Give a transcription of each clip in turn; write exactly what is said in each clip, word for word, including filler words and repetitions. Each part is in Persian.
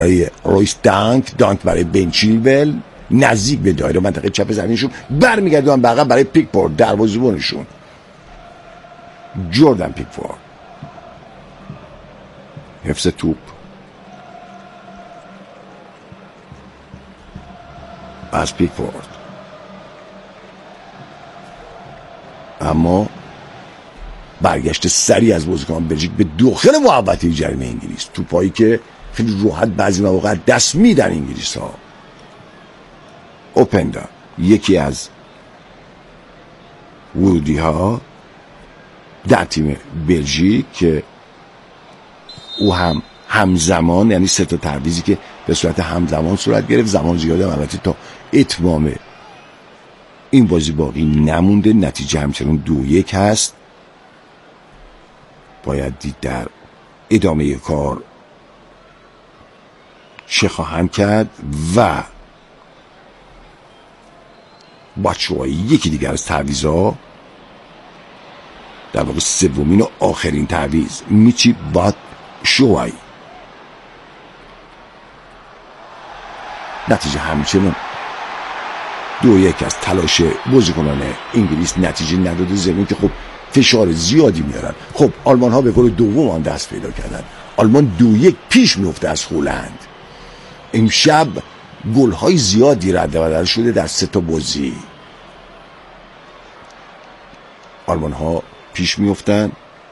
رویس دانک دانک برای بن چیلول نزدیک به دایره منطقه چپ زمینشون برمیگردن به عقب برای پیکفورد دروازه‌بانشون جردن پیکفورد حفظ توپ از پیکفورد اما برگشت سریع از بازیکن بلژیک به داخل محوطه جریمه انگلیس توپایی که خیلی راحت بعضی مواقع دست میدن انگلیس ها. اوپندا یکی از ورودی ها در تیم بلژیک که او هم همزمان یعنی سه تا تعویضی که به صورت همزمان صورت گرفت زمان زیاده البته تا اتمام این بازی باقی نمونده نتیجه همچنان دو یک هست. باید دید در ادامه کار چه خواهند کرد و بچه‌ها یکی دیگر از تعویض‌ها در واقع سومین و آخرین تعویض میچی بات شوای نتیجه همچنان دو یک از تلاش بازیکنان انگلیس نتیجه نداده زمین که خب فشار زیادی میارن. خب آلمان ها به گل دوم آن دست پیدا کردن. آلمان دو یک پیش میفته از هلند. امشب گل های زیادی رد و بدل شده در سه تا بازی. آلمان ها پیش میفتن.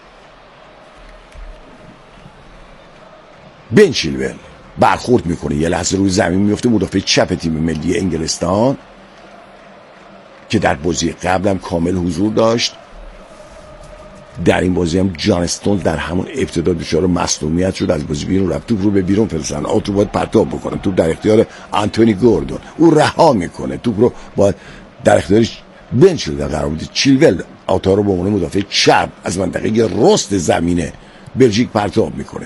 بن چیلول برخورد میکنه یه لحظه روی زمین میفته مدافع چپ تیم ملی انگلستان که در بازی قبلم کامل حضور داشت. در این بازی هم جان استونز در همون ابتدا دچار مصدومیت شد از بازی بیرون رفت. توپ رو به بیرون فرستادن. آتو باید پرتاب بکنه. توپ در اختیار آنتونی گوردون. او رها میکنه. توپ رو باید در اختیار بن چیلول قرار بده. چیلول آتا رو به عنوان مدافع چپ از منطقه رست زمین بلژیک پرتاب میکنه.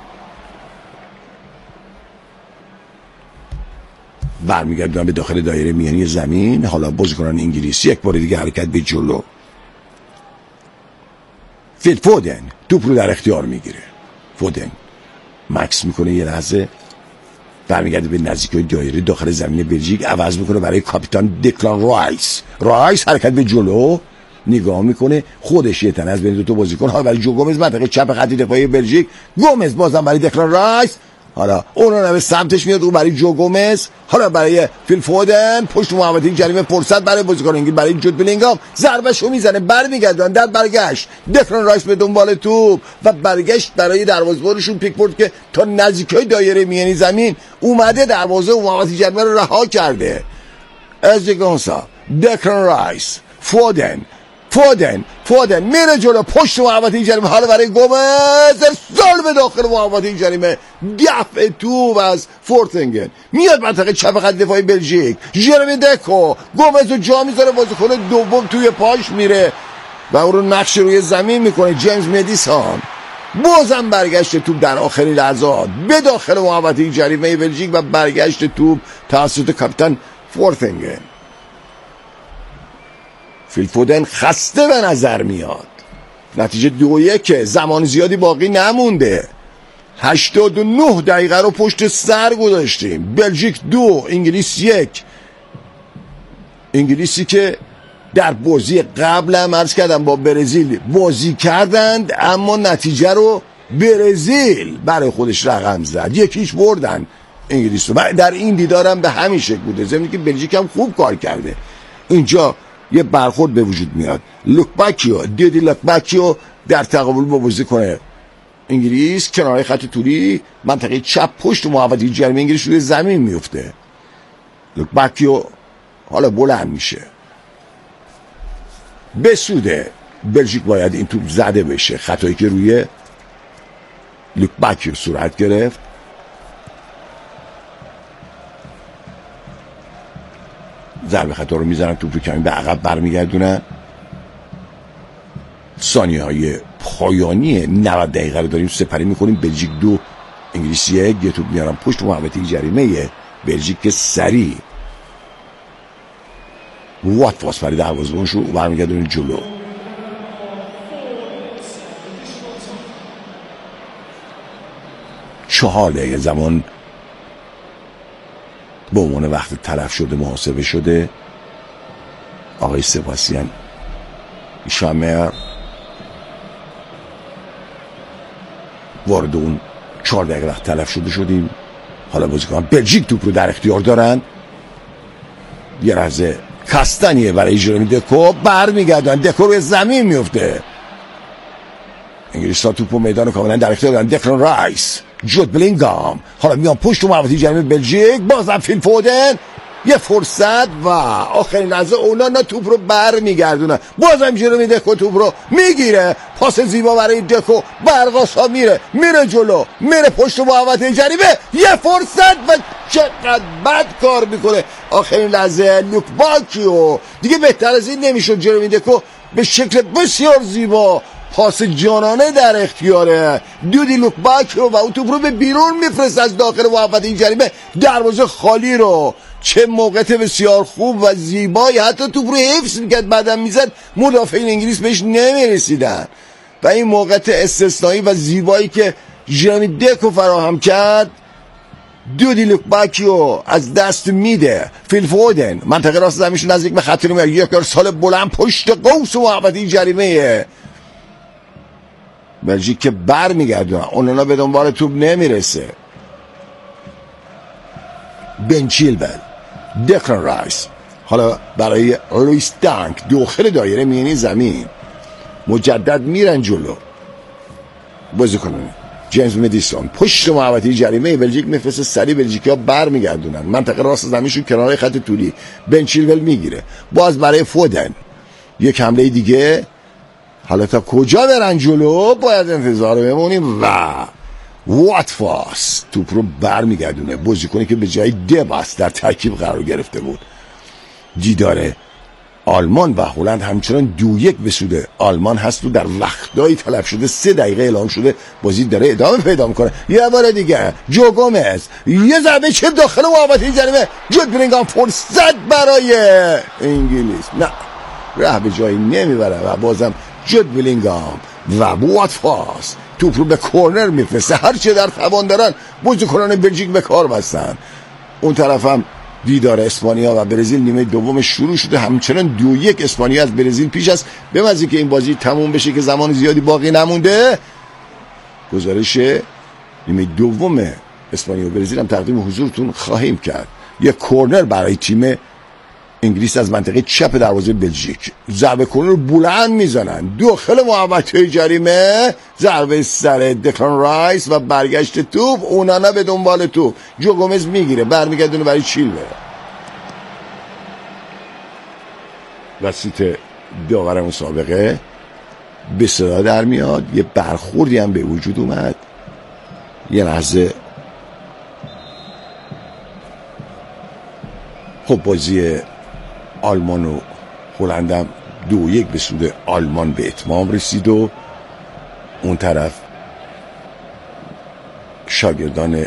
برمیگردن به داخل دایره میانی زمین. حالا بازیکنان انگلیسی یک بار دیگه حرکت به جلو. فیل فودن توپ رو در اختیار میگیره. فودن مکس میکنه یه لحظه برمیگرده به نزدیکی دایره داخل زمین بلژیک عوض میکنه برای کاپیتان دکلان رایس. رایس حرکت به جلو نگاه میکنه خودش یه تن از بین دو تا بازیکن ها برای جو گومز منطقه چپ خط دفاعی بلژیک. گومز بازم برای دکلان رایس. حالا اون رو به سمتش میاد. او برای جو گومز. حالا برای فیل فودن پشت محوطه جریمه فرصت برای بازیکن انگلیس برای جود بلینگام ضربهشو میزنه برمیگردن در برگشت دکلان رایس به دنبال توپ و برگشت برای دروازه‌بانشون پیکفورد که تا نزدیکی دایره میانی زمین اومده دروازه و محوطه جریمه رو رها کرده. از گونسا دکلان رایس فودن فودن فودن میره جلو پشت محوطه جریمه. حالا برای گومز ارسال به داخل محوطه جریمه. دفع توپ از فورتنگن میاد منطقه چپ خط دفاعی بلژیک. ژرمی دکو گومز رو جا میذاره بازیکن دوم توی پاش میره و اون رو نقش روی زمین میکنه. جیمز مدیسون بازم برگشت توپ در آخرین لحظات به داخل محوطه جریمه بلژیک و برگشت توپ توسط کاپیتان فورتنگن. فیل فودن خسته به نظر میاد. نتیجه دو یک زمان زیادی باقی نمونده. هشتاد و نه دقیقه رو پشت سر گذاشتیم. بلژیک دو انگلیس یک. انگلیسی که در بازی قبل هم عرض کردم با برزیل بازی کردند اما نتیجه رو برزیل برای خودش رقم زد. یکیش بردن انگلیس رو. در این دیدارم به همین شکل بوده ضمن که بلژیک هم خوب کار کرده. اینجا یه برخورد به وجود میاد. لوکباکیو دیدی لوکباکیو در تقابل با بازیکن انگلیس کناره خط طولی منطقه چپ پشت محوطه جریمه انگلیس روی زمین میفته. لوکباکیو حالا بلند میشه. بسوده بلژیک باید این توپ زده بشه. خطایی که روی لوکباکیو صورت گرفت. ضربه خطا رو میزنن توپ رو کمی به عقب برمیگردونن. ثانیه های پایانی نود دقیقه رو داریم سپری میکنیم. بلژیک دو انگلیس یک. یه توپ میارن پشت محوطه جریمه بلژیک که سریع وات واس برای دروازه‌بانش رو برمیگردونن جلو. چهار دقیقه زمان به عنوان وقت تلف شده محاسبه شده. آقای سباستین شامر وارد اون چهار دقیقه وقت تلف شده شدیم. حالا بازیکن بلژیک توپ رو در اختیار دارن. یه لحظه کاستانیه برای جرمی دکو برمیگردن، دکو روی زمین میفته. انگلیس ها توپ و میدان کاملا در اختیار دارن. دکلان رایس، جود بلینگام، حالا میان پشت تو محوطه جریمه بلژیک. بازم فیل فودن، یه فرصت و آخرین لحظه اونانا توپ رو بر میگردونن. بازم جرمی دکو توپ رو میگیره، پاس زیبا برای دکو، برقاسا میره میره جلو، میره پشت محوطه جریمه، یه فرصت و چقدر بد کار میکنه. آخرین لحظه لوک باکیو، دیگه بهتر از این نمیشد. جرمی دکو به شکل بسیار زیبا پاس جانانه در اختیاره دودی لوک باکیو و اون توپ رو به بیرون میفرست از داخل محوطه این جریمه، دروازه خالی رو. چه موقعیت بسیار خوب و زیبایی، حتی توپ رو حفظ میکرد، بعدم میزد مدافعین انگلیس بهش نمیرسیدن. و این موقعیت استثنایی و زیبایی که جرمی دکو فراهم کرد، دودی لوک باکیو از دست میده. فیل فودن منطقه راست زمینشون نزدیک به خط رو میاد، یک ارسال بلند پشت قوس محوطه این جریمه بلژیک که بر میگردن. اونانا به دنبال توپ نمیرسه. بن چیلول، دکلان رایس، حالا برای لوئیس دانک داخل دایره میانی زمین، مجدد میرن جلو. بازیکنان جیمز مدیسون پشت محوطه جریمه بلژیک میفرسته، سری بلژیکیا بر میگردونن. منطقه راست زمینشون کنار خط طولی. بن چیلول میگیره، باز برای فودن یک حمله دیگه. حالا تا کجا برن جلو باید انتظار بمونیم. و واتفاس توپ رو بر میگردونه، بازیکنی که به جای دباس در ترکیب قرار گرفته بود. دیدار آلمان و هلند همچنان دو یک به سود آلمان هست و در وقتایی تلف شده. سه دقیقه اعلام شده، بازی داره ادامه پیدا میکنه. یه بار دیگه جو گومز، یه ضربه چپ داخل محوطه جریمه، جود بلینگام فرصت برای انگلیس، نه راه به جایی نمیبره و بازم جود بلینگام و واتفاس توپ رو به کورنر میفرسته. هرچی در توان دارن بازیکنان بلژیک به کار بستن. اون طرف هم دیدار اسپانیا و برزیل نیمه دوم شروع شده، همچنان دو یک اسپانیا از برزیل پیش است. به مزی که این بازی تموم بشه که زمان زیادی باقی نمونده، گزارش نیمه دوم اسپانیا و برزیل هم تقدیم حضورتون خواهیم کرد. یک کورنر برای تیم انگلیس از منطقه چپ دروازه بلژیک، ضربه کورنر بلند میزنن داخل محوطه جریمه، ضربه سر دکلان رایس و برگشت توپ. اونانا به دنبال توپ، جو گومز میگیره، برمیگردونه برای چیلوه. وسیط داور مسابقه به صدا در میاد، یه برخوردی هم به وجود اومد. یه لحظه خب بازی آلمان و هلند هم دو یک به سود آلمان به اتمام رسید و اون طرف شاگردان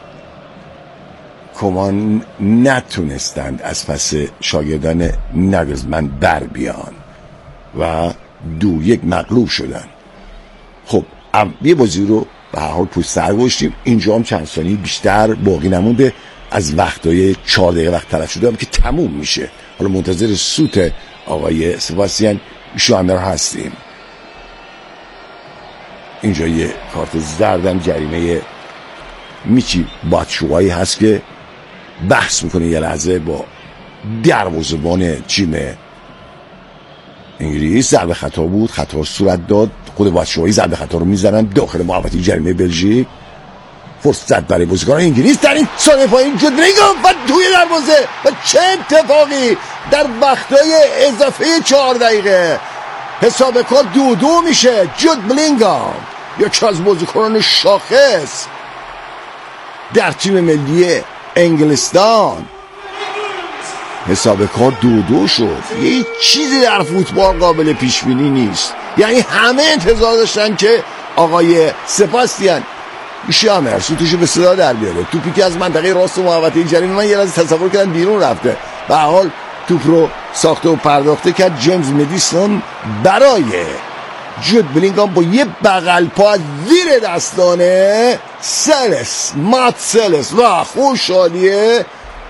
کمان نتونستند از پس شاگردان ناگلزمن بر بیان و دو یک مغلوب شدن. خب یه بازی رو به هر حال پشت سر گذاشتیم. اینجا هم چند ثانیه بیشتر باقی نمونده از وقتای چهار دقیقه وقت تلف شده هم که تموم میشه. حالا منتظر سوت آقای سباستین شامر هستیم. اینجا یه کارت زردم جریمه میچی باتشوایی هست که بحث میکنه یه لحظه با دروازه‌بان تیم انگلیس. ضربه خطا بود، خطا صورت داد، خود باتشوایی ضربه خطا رو میزنن داخل محوطه جریمه بلژیک. فرصت برای بازیکنان انگلیس در این ثانیه پایین جود بلینگام و توی دروازه. و چه اتفاقی در وقتای اضافه چهار دقیقه، حساب کار دو دو میشه. جود بلینگام یکی از بازیکنان شاخص در تیم ملی انگلستان، حساب کار دو دو شد. یه چیزی در فوتبال قابل پیش بینی نیست. یعنی همه انتظار داشتن که آقای سباستین شامر سوتشو به صدا در بیاره، توپی که از منطقه راست محوطه جریمه، من یه لحظه تصور کردم بیرون رفته، به هر حال توپ رو ساخته و پرداخته کرد جیمز مدیسون برای جود بلینگام با یه بغل پا از زیر دستانه سلس مات سلس و خوشحالیه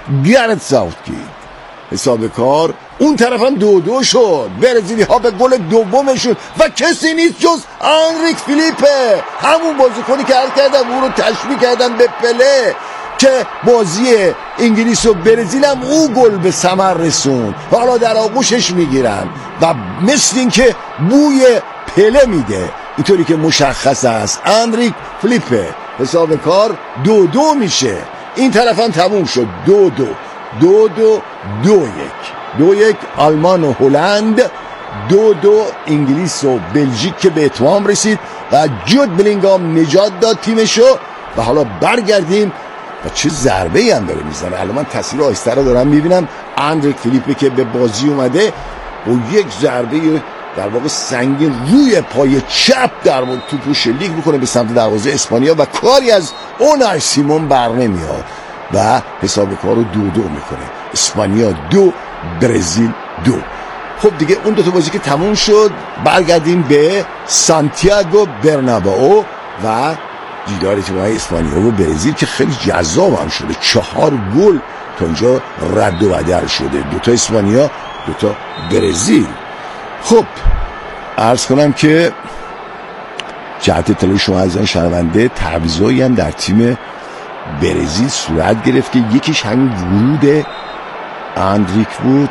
گرت ساوتگیت. حساب کار اون طرف هم دو دو شد. برزیلی ها به گل دومشون و کسی نیست جز آنریک فیلیپه، همون بازیکنی که حل کردم اون رو تشبیه کردن به پله که بازی انگلیس و برزیل هم او گل به ثمر رسون. حالا در آغوشش میگیرن و مثل این که بوی پله میده، اینطوری که مشخص است آنریک فیلیپه. حساب کار دو دو میشه. این طرف هم تموم شد دو دو دو دو دو یک دو یک آلمان و هلند، دو دو انگلیس و بلژیک که به اتمام رسید و جود بلینگام نجات داد تیمشو. و حالا برگردیم و چه ضربه ای هم داره میزنه. الان من تصویر آهسته رو دارم میبینم. آندریک فیلیپه که به بازی اومده و یک ضربه در واقع سنگین روی پای چپ در واقع توپو شلیک میکنه به سمت دروازه اسپانیا و کاری از اونای سیمون بر نمیاد و حساب کار رو دو دو میکنه. اسپانیا دو برزیل دو. خب دیگه اون دوتا بازی که تموم شد، برگردیم به سانتیاگو برنابئو و دیدار تیم‌های اسپانیا و برزیل که خیلی جذاب هم شده. چهار گل تا اینجا رد و بدل شده، دوتا اسپانیا دوتا برزیل. خب عرض کنم که جهت اطلاع شما عزیزان شنونده، تعویضایی هم در تیم برزیل صورت گرفت که یکیش همین ورود آندریک بود،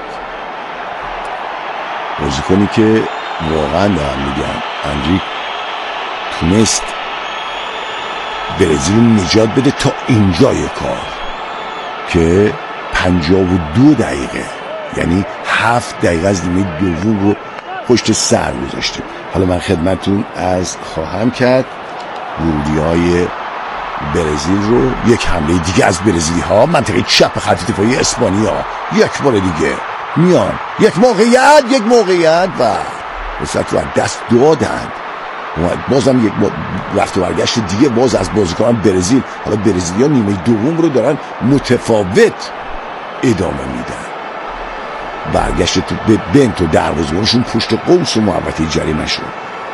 بازیکنی که واقعا دارم میگم آندریک تونست برزیل نجات بده تا اینجای کار که پنجاه و دو دقیقه، یعنی هفت دقیقه از نیمه دوم رو پشت سر گذاشته. حالا من خدمتون از خواهم کرد ورودی های برزیل رو. یک حمله دیگه از برزیلی ها منطقه چپ خط دفاعی اسپانیا، یک بار دیگه میان، یک موقعیت یک موقعیت و وسط رو از دست دادند. بازم یک رفت و برگشت دیگه باز از بازیکنان برزیل. حالا برزیلی ها نیمه دوم رو دارن متفاوت ادامه میدن. برگشت تو به بنت و دروازه‌بانشون پشت قوس و محوطه جریمه شد.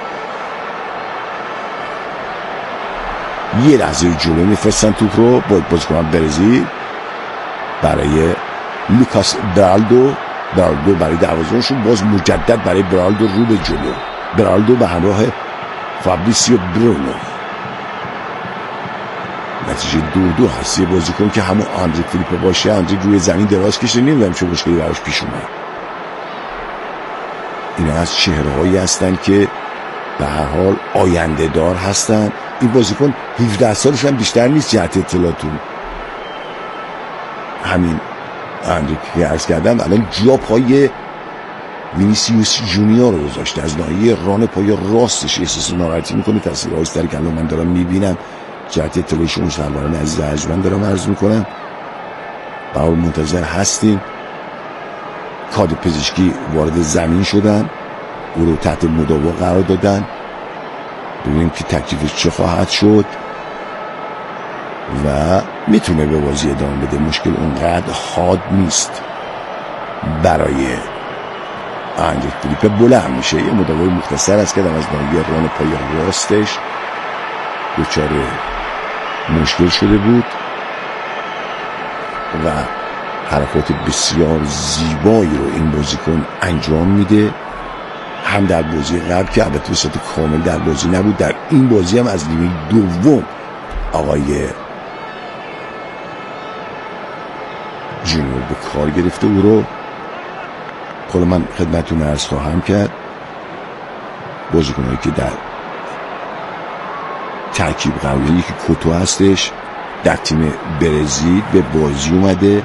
یه لحظه جلو میفرستن توپ رو با بازیکنان برزیل برای لوکاس برالدو. برالدو برای دروازه‌بانشون باز مجدد برای برالدو رو به جلو. برالدو به همراه فابریسیو برونو. نتیجه دو دو هست. یه بازیکن که همون آندریک فیلیپه باشه، آندریک روی زمین دراز کشیده، نمیدونم چه مشکلی براش پیش اومد. اینا از چهره‌هایی هستن که به هر حال آینده دار هستن. این بازیکن هفده سالش هم بیشتر نیست جهت اطلاعاتون. همین آندریک که عرض کردم الان جا پای وینیسیوس جونیور رو گذاشته، از ناحیه ران پای راستش احساس ناراحتی میکنه. تصویر آهسته که الان من دارم میبینم جهت اطلاع شما شنوندگان عزیز ارجمند دارم عرض میکنم. به حال منتظر هستیم. کادر پزشکی وارد زمین شدن، او رو تحت مداوا قرار دادن، ببینیم که تکلیفش چه خواهد شد و میتونه به بازی ادامه بده. مشکل اونقدر حاد نیست برای آندریک فیلیپه. بلند میشه، یه مداوای مختصر است که از ناحیه ران پای راستش دچار مشکل شده بود و حرکات بسیار زیبایی رو این بازیکن انجام میده، هم در بازی قبل که البته به صورت کامل در بازی نبود، در این بازی هم از نیمه دوم آقای جونیور به کار گرفته او رو. خود من خدمتتون عرض خواهم کرد بازیکنایی که در ترکیب قرار دارن، یکی کوتو هستش در تیم برزیل به بازی اومده.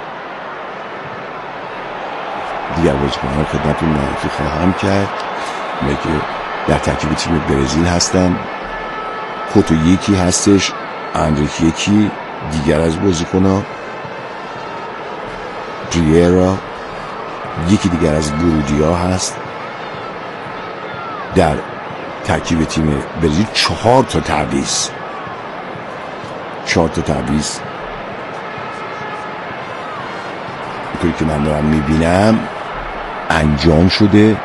دیگر بازیکن‌ها رو خدمتتون معرفی خواهم کرد که در ترکیب تیم برزیل هستن. کوتو یکی هستش، آندریک یکی، دیگر از بازیکن‌ها پریرا، یکی دیگر از برودیا هست. در ترکیب تیم برزیل چهار تا تعویض چهار تا تعویض اینطوری که من دارم میبینم انجام شده.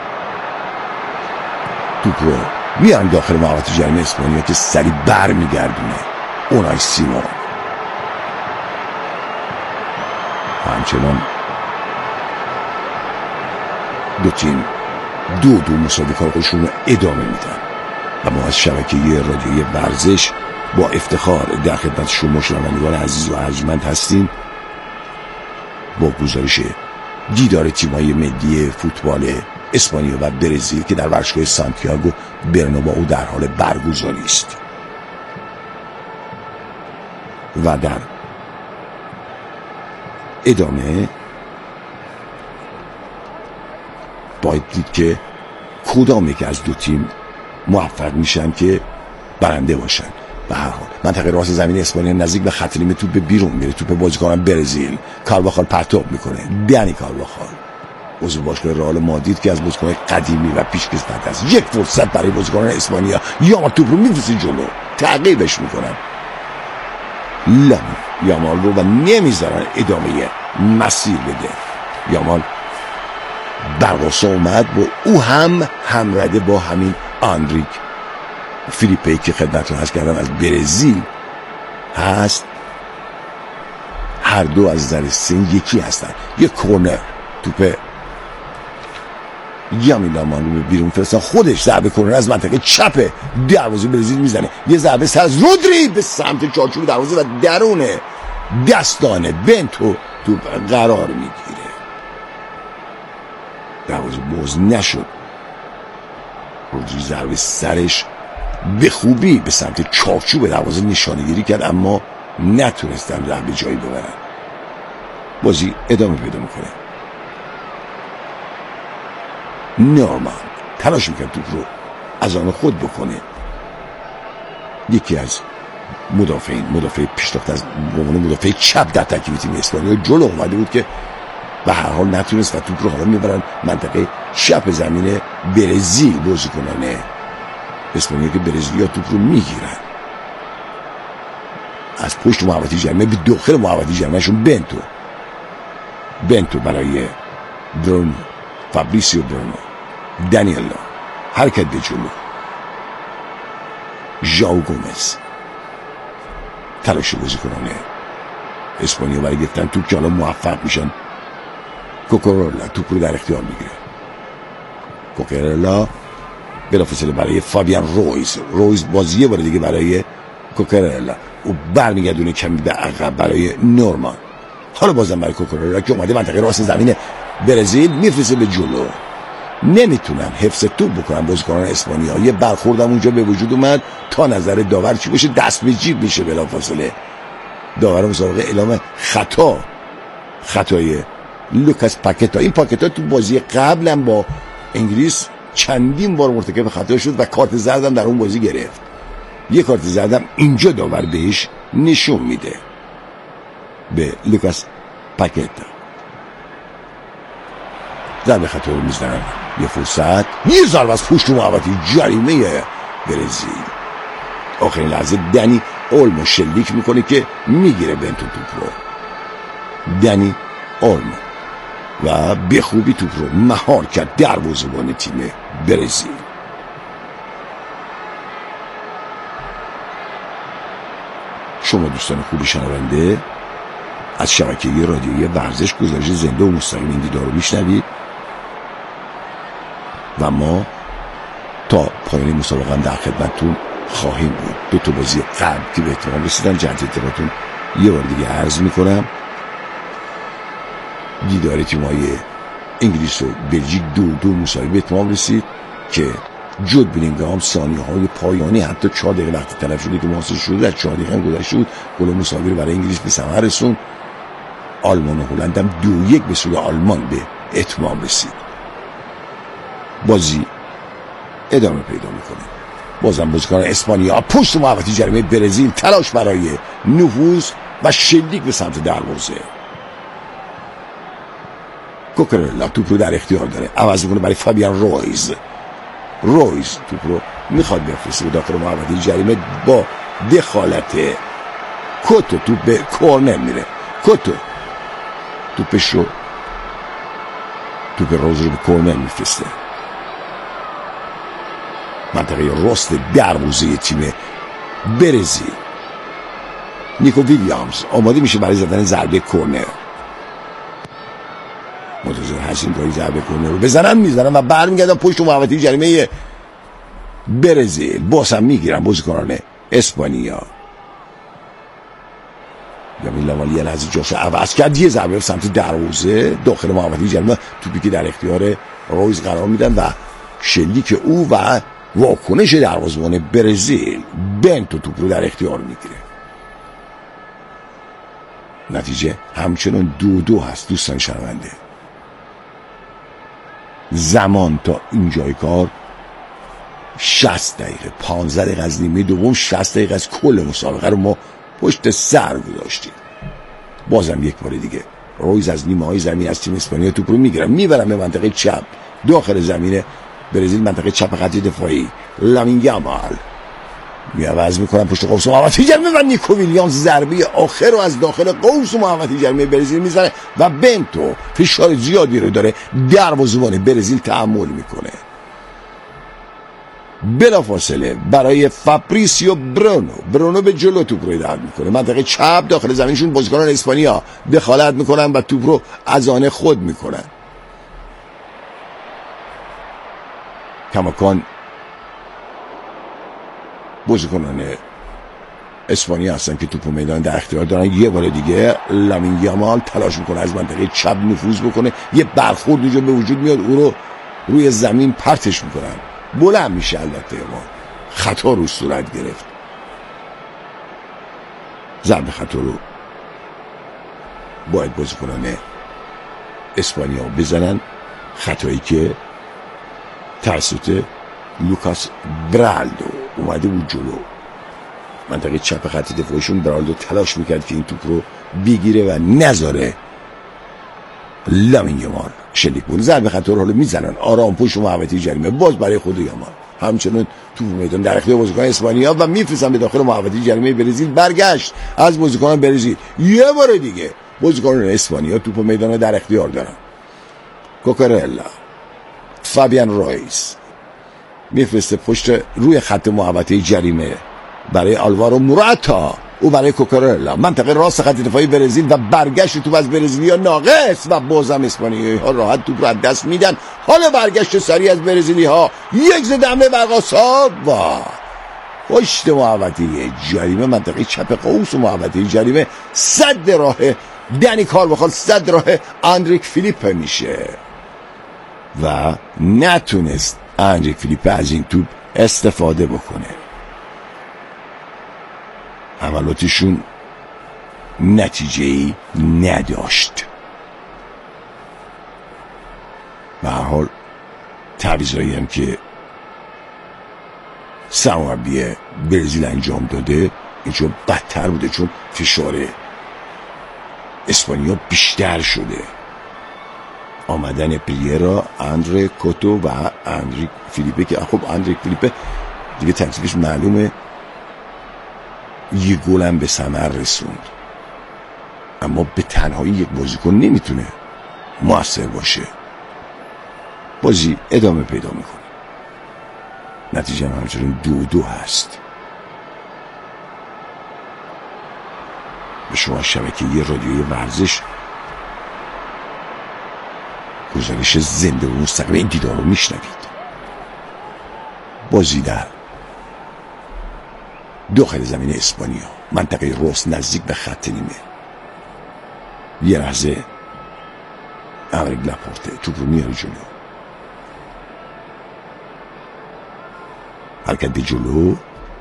توپ رو میان داخل محوطه جریمه اسپانیا که سریع بر میگردونه اونای سیمون. همچنان دو تیم دو دو مساوی کار خودشون رو ادامه میدن و ما از شبکه رادیویی ورزش با افتخار در خدمت شما شنوندگان عزیز و ارجمند هستیم با گزارش دیدار تیم‌های ملی فوتبال اسپانیا و برزیل که در ورزشگاه سانتیاگو برنابئو در حال برگزاری است. و در ادامه باید دید که کدام یک از دو تیم موفق میشن که برنده باشن. به هر حال منطقه راست زمین اسپانیا نزدیک به خط نیمه توپ بیرون میره. توپ بازیکن برزیل کارواخال پرتاب میکنه. دنی کارواخال عضو باشگاه رئال مادرید که از بازیکن‌های قدیمی و پیشکسوت است. یک فرصت برای بازیکنان اسپانیا، یامال توپ رو میفرسته جلو، تعقیبش میکنن لام یامال رو و نمیذارن ادامه مسیر بده. یامال برقصه اومد با او هم همرده با همین آندریک فیلیپی که خدمت رو هست کردم از برزیل هست. هر دو از نظر سن یکی هستن. یک کورنر توپ یامین لامان رو بیرون فرستن، خودش ضربه کورنر از منطقه چپ دروازه برزیل میزنه. یه ضربه سر از رودری به سمت چارچوب دروازه و درون دستانه بنتو توپ قرار میگیره. دروازه باز نشد. رودری ضربه سرش به خوبی به سمت چارچوب دروازه نشانه‌گیری کرد اما نتونستن راه به جایی ببرن. بازی ادامه پیدا میکنه. نورمان تلاش میکرد توپ رو از آن خود بکنه. یکی از مدافعین مدافع پیشتاخته از عنوان مدافع چپ در ترکیب تیم اسپانیا جلو اومده بود که به هر حال نتونست و توپ رو حالا میبرن منطقه چپ زمین برزیل. بازیکنان اسپانیا که برزیلیا توپ رو میگیرن از پشت محوطه جریمه به داخل محوطه جریمهشون. بنتو بنتو برای برونو، فابریسیو برونو، دانیلا حرکت به جلو. ژائو گومز تلاش بازیکنان اسپانیا برای گرفتن توپ که حالا موفق میشن. کوکورولا توپ رو در اختیار میگیره. کوکورولا بلافاصله برای فابیان رویز. رویز بازیه باره دیگه برای کوکورولا. او برمیگردونه کمی به عقب برای نورمان. حالا بازم برای کوکورولا که اومده منطقه راست زمین برزیل میفرسته به جلو. نمیتونن حفظ توپ بکنن بازیکنان اسپانیا. یه برخوردم اونجا به وجود اومد تا نظر داور چی باشه دست به جیب میشه. بلافاصله داور مسابقه اعلام خطا خطای لوکاس پاکتا. این پاکتا تو بازی قبلا با انگلیس چندین بار مرتکب خطا شد و کارت زردم در اون بازی گرفت. یه کارت زردم اینجا داور بهش نشون میده به لوکاس پاکتا. ضربه خطا رو میزنن. یه فرصت یه ضربه از پشت محوطه جریمه برزیل. آخرین لحظه دنی اولمو شلیک میکنه که میگیره بنتو توپ رو. دنی اولمو و به خوبی توپ رو مهار کرد دروازه‌بان تیم برزیل. شما دوستان خوب شنونده از شبکه رادیویی ورزش گزارش زنده و مستقیم این دیدار رو میشنوید و ما تا پایان مسابقه در خدمتتون خواهیم بود. دو تا بازی قبل که به اتمام رسیدن جهت اطلاعاتون یه بار دیگه عرض میکنم. دیدار تیم‌های انگلیس و بلژیک دو دو مساوی به اتمام رسید که جود بلینگهام ثانیه‌های پایانی حتی چهار دقیقه وقت تلف شده که محاسب شده در چهار دقیقه هم گذشته بود گل مساوی رو برای انگلیس به ثمر رسوند. آلمان و هلند هم دو یک به سوی آلمان به اتمام رسید. بازی ادامه پیدا میکنه. بازم بازیکن اسپانیا پشت محوطه جریمه برزیل تلاش برای نفوذ و شلیک به سمت دروازه. کوکورولا توپ رو در اختیار داره. عوض میکنه برای فابیان رویز. رویز توپ رو میخواد بفرسته به داخل محوطه جریمه با دخالت کوتو توپ به کورنر میره. کوتو توپش رو توپ روز رو به کورنر میفرسته. منطقه راست دروازه تیم برزیل. نیکو ویلیامز آماده میشه برای زدن ضربه کورنر. منتظر هستیم تا این ضربه کنه رو بزنن، میزنن و برمیگردن پشت محوطه جریمه برزیل. باز هم میگیرن بازیکنان اسپانیا. یعنی لاوالی یه لحظه جاشو عوض کرد، یه ضربه سمت دروازه داخل محوطه جریمه، توپی که در اختیار رویز قرار میدن و شلیک او و واکنش دروازه‌بان برزیل بنتو توپ رو در اختیار میگیره. نتیجه همچنان دو دو هست دوستان شنونده. زمان تا اینجای کار شصت دقیقه، پانزده دقیقه از نیمه دوم، شصت دقیقه از کل مسابقه رو ما پشت سر گذاشتیم. بازم یک بار دیگه رویز از نیمه های زمین از تیم اسپانیا توپ رو میگیرن، میبرن به منطقه چپ داخل زمین برزیل، منطقه چپ خط دفاعی. لامین یامال میعوض میکنن پشت قوس محوطه جریمه و نیکو ویلیامز ضربه آخر رو از داخل قوس محوطه جریمه برزیل میزنه و بنتو فشار زیادی رو داره دروازه‌بان برزیل تحمل میکنه. بلافاصله برای فابریسیو برونو برونو به جلو توپ رو هدایت میکنه، منطقه چپ داخل زمینشون بازیکنان اسپانیا دخالت میکنن و توپ رو از آن خود میکنن. کماکان بازیکنان اسپانیا هستن که توپ و میدان در اختیار دارن. یه بار دیگه لامین یامال تلاش میکنه از منطقه چپ نفوذ بکنه، یه برخورد اینجا به وجود میاد، او رو روی زمین پرتش میکنن، بلند میشه. البته ما خطا رو صورت گرفت، ضربه خطا رو باید بازیکنان اسپانیا بزنن، خطایی که توسط لوکاس برالدو اومده بود جلو منطقه چپ خط دفاعشون. برالدو تلاش میکرد که این توپ رو بگیره و نذاره لامین یامال شلیک بود. ضربه خطا رو حالا میزنن آرام پشت محوطه جریمه، باز برای خود یامال. همچنان توپ میدان در اختیار بازیکن اسپانیا و میفرستن به داخل محوطه جریمه برزیل. برگشت از بازیکنان برزیل، یه بار دیگه بازیکنان اسپانیا توپ میدان در اختیار دارن. کوکارلا، فابیان رویز میفرسته پشت روی خط محوطه جریمه برای آلوارو موراتا، او برای کوکارلا منطقه راست خط دفاعی برزیل و برگشت توپ از برزیلیا ناقص و بازم اسپانیایی ها راحت توپ رو از دست میدن. حالا برگشت سریع از برزیلی ها، یک زدمه برقاسا و پشت محوطه جریمه منطقه چپ قوس محوطه جریمه صد راه دنی کارواخال، صد راه اندریک فیلیپه میشه و نتونست اندریک فیلیپه از این توپ استفاده بکنه. عملاتشون نتیجه‌ای نداشت. به هر حال تعویضایی هم که سرمربی برزیل انجام داده اینجا بدتر بوده، چون فشار اسپانیا بیشتر شده. آمدن پریرا، اندره کوتو و اندریک فیلیپه که خب اندریک فیلیپه دیگه تکلیفش معلومه، یه گل هم به ثمر رسوند، اما به تنهایی یک بازیکن نمیتونه موثر باشه. بازی ادامه پیدا میکنه، نتیجه هم همچنین دو دو هست. به شما شبکه یه رادیوی ورزش گزارش زنده و مستقیم این دیدار رو میشنوید. بازی در داخل زمین اسپانیا، منطقه راست نزدیک به خط نیمه. یه لحظه امریک لاپورته توپ رو میاره جلو، حرکت به جلو،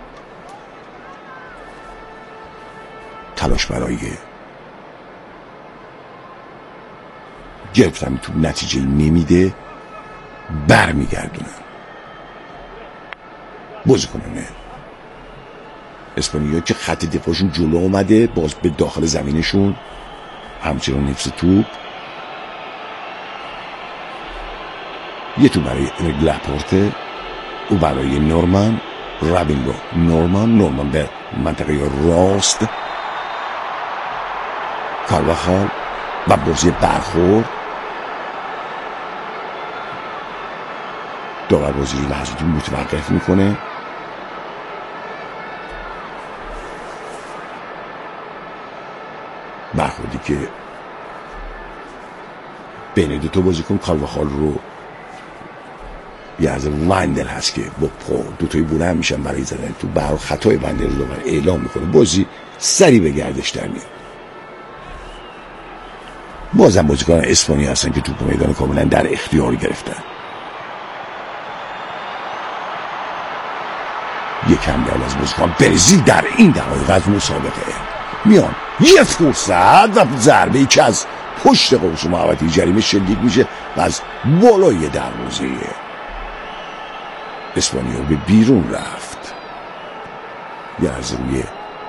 تلاش برای گرفتن توپ، نتیجه نمیده، برمیگردونن. بازیکنان اسپانیا که خط دفاعشون جلو اومده، باز به داخل زمینشون همچنان حفظ توپ. یه تو برای امریک لاپورته، او برای نورمان رابینلو، نورمان نورمان به منطقه راست، کارواخال و بازی برخورد. داور بازی رو لحظاتی متوقف میکنه. برخوردی که بین دو تا بازیکن کارواخال رو یه از وندل هست که با پا دوتایی بلند میشن برای زدن تو بر خطای وندل رو برای اعلام میکنه، بازی سری به گردش در میاد. بازم بازیکن اسپانیا هستن که توپ میدان کاملا در اختیار گرفتن. یکم دل از بازیکن برزیل در این دقایق از مسابقه میان، یه فرصت و ضربه‌ای که از پشت قوس محوطه جریمه شلیک میشه و از بالای دروازه اسپانیا به بیرون رفت. یه از روی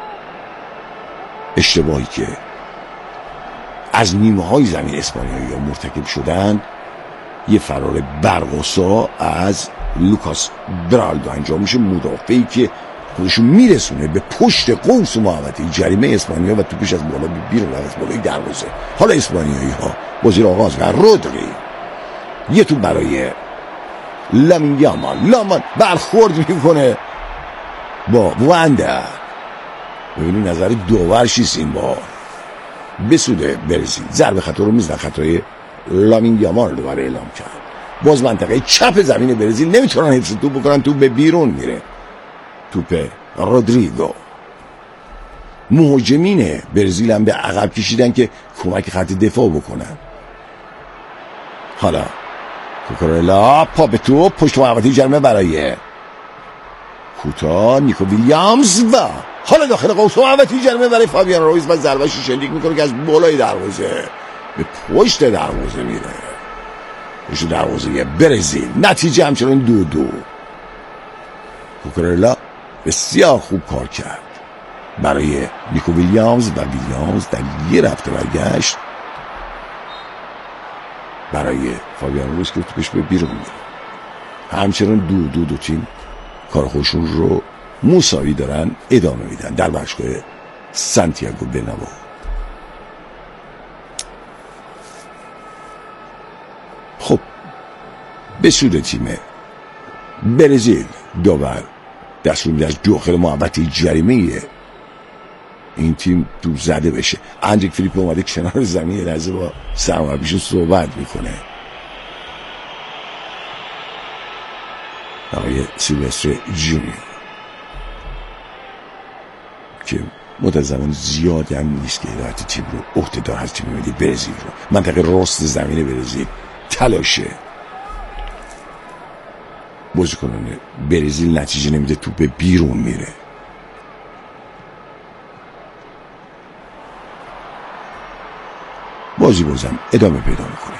اشتباهی که از نیمه های زمین اسپانیایی ها مرتکب شدن، یه فرار برقصا از لوکاس برالدو انجام میشه، مدافعی که خودشون میرسونه به پشت قوس محوطه جریمه اسپانیا و توپش از بالا به بیرون رفت بالای دروازه. حالا اسپانیایی ها بازی رو آغاز کردن. رودری یه توپ برای لامین یامال، لامان برخورد میکنه با وندر. ببینید نظر داور چیست این بار، بسوده برزیل ضربه خطا رو میزنن، خطای لامین یامال رو دوباره اعلام کرد. باز منطقه چپ زمین برزیل نمیتونن حفظ توپ بکنن، توپ به بیرون میره. توپ رودریگو. مهاجمین برزیل هم به عقب کشیدن که کمک خط دفاع بکنن. حالا کوکورلا پا به توپ پشت محوطه جریمه برای کوتا نیکو ویلیامز و حالا داخل قوس محوطه جریمه برای فابیان رویز و ضربه‌اش شلیک میکنه که از بالای دروازه به پشت دروازه میره، پشت دروازه برزیل. نتیجه همچنان دو دو. کوکورلا بسیار خوب کار کرد برای نیکو ویلیامز و ویلیامز در یه رفته برگشت برای فابیان رویز که توپش به بیرون میره. همچنان دو دو دو تیم کار خودشون رو مساوی دارن ادامه میدن در باشگاه سانتیاگو برنابئو. خب به سود تیم برزیل داور دستور میده از داخل محوطه جریمه این تیم توپ زده بشه. اندریک فیلیپ اومده کنار زمین لحظه با سرمربیشون صحبت میکنه. آقای سیلوستر جونیور که مدت زمان زیادی هم نیست که هدایت تیم رو عهده‌دار از تیم ملی برزیل رو منطقه راست زمین برزیل تلاشه. بازیکنان برزیل نتیجه نمیده، توپ به بیرون میره. بازی بازم ادامه پیدا میکنه.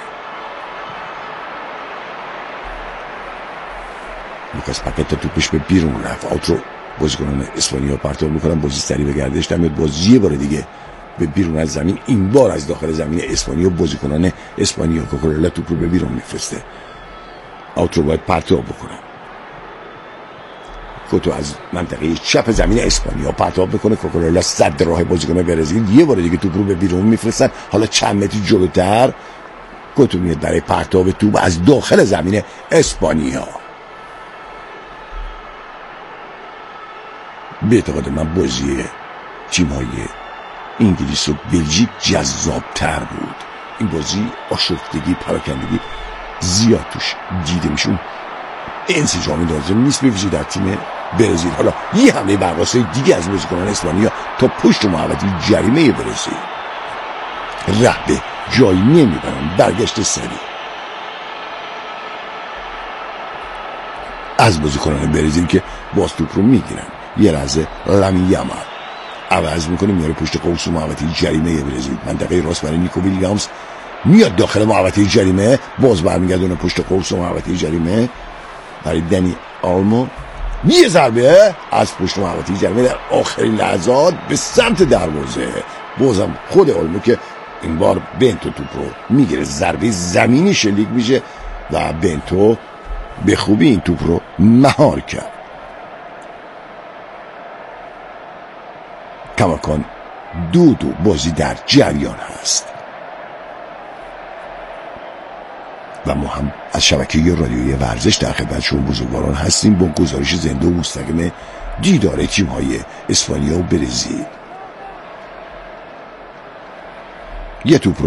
لوکاس پاکتا توپش به بیرون رفت. آوت رو بازیکنان اسپانیا پرتاب میکنن، بازی سری به گردش در میاد. بازی یه بار دیگه به بیرون از زمین، این بار از داخل زمین اسپانیا. بازیکنان اسپانیا کوکورلا توپ رو به بیرون میفرسته. آوت رو باید پرتاب بکنن. کوتو از منطقه چپ زمین اسپانیا پرتاب میکنه. کوکورلا صد راه بازیکن برزیل یه بار دیگه توپ رو به بیرون میفرستن. حالا چند متر جلوتر کوتو میاد برای پرتاب توپ از داخل زمین اسپانیا. به اعتقاد من بازی تیم‌های انگلیس و بلژیک جذاب‌تر بود. این بازی آشفتگی، پراکندگی زیاد توش دیده میشه. انسجامی لازم نیست به ویژه در تیم برزیل. حالا یه حمله برقصای دیگه از بازیکنان اسپانیا تا پشت محوطه جریمه برزیل. رهبه جایی نمیبرن، برگشت سری از بازیکنان برزیل که باز توپ رو میگیرن. یه لحظه لامین یامال عوض میکنه، میاره پشت قوس محوطه جریمه برزیل. منطقه راست برای نیکو ویلیامز میاد داخل محوطه جریمه، باز برمیگردونه پشت قوس محوطه جریمه برای دنی آلمو. یه ضربه از پشت محوطه جریمه در آخرین لحظات به سمت دروازه. بازم خود آلمو که این بار بنتو توپ رو میگیره، ضربه زمینی شلیک میشه و بنتو به خوبی این توپ رو مهار کرد. کماکان دو دو بازی در جریان هست و ما هم از شبکه رادیویی ورزش در خدمت شما بزرگواران هستیم با گزارش زنده و مستقیم دیدار تیم‌های اسپانیا و برزیل. یه توپ